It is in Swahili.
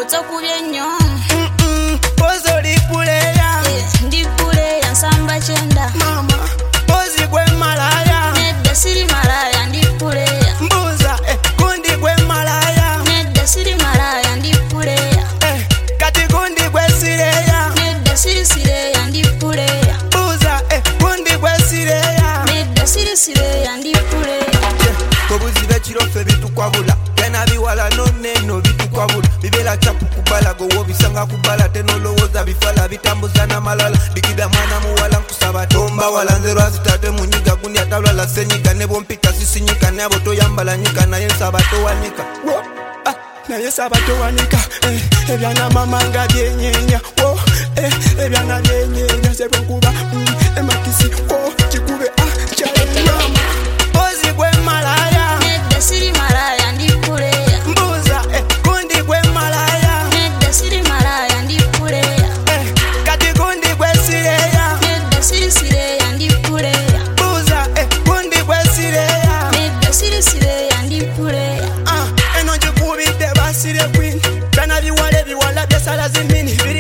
Ozo kubenyo Pozoli puleya Ndi puleya nsamba chenda Mama Pozi gwe malaya Nedda siri malaya ndi puleya Mbuza kundi gwe malaya Nedda siri malaya ndi puleya Kati kundi gwe sireya Nedda siri sireya ndi puleya Mbuza kundi gwe sireya Nedda siri sireya ndi puleya Kobuzibe chirofe bitukwabula Kena biwala noneno bitukwabula Bibela chapu kubala gowo bisanga kubala Tenolowoza bifala bitambuza na malala Bikida mwana muwala nkusaba tomba wala nzero asitate munyiga gundi atabla la senyiga Nebo mpika sisi nyika nebo toyambala nyika Na yensaba towanika Na yensaba towanika Ebyana mamanga byenyenya Ebyana byenyenya Sebo nkuba emakisi Chikube chale mama Pozi gwe malaya Nedda siri malaya ndi puleya Mbuza kundi gwe malaya Nedda siri malaya ndi puleya Kati kundi gwe sireya Nedda siri sireya ndi puleya Mbuza kundi gwe sireya Nedda siri sireya ndi puleya Eno njikubide basire queen Tana biwale biwala byasala zimini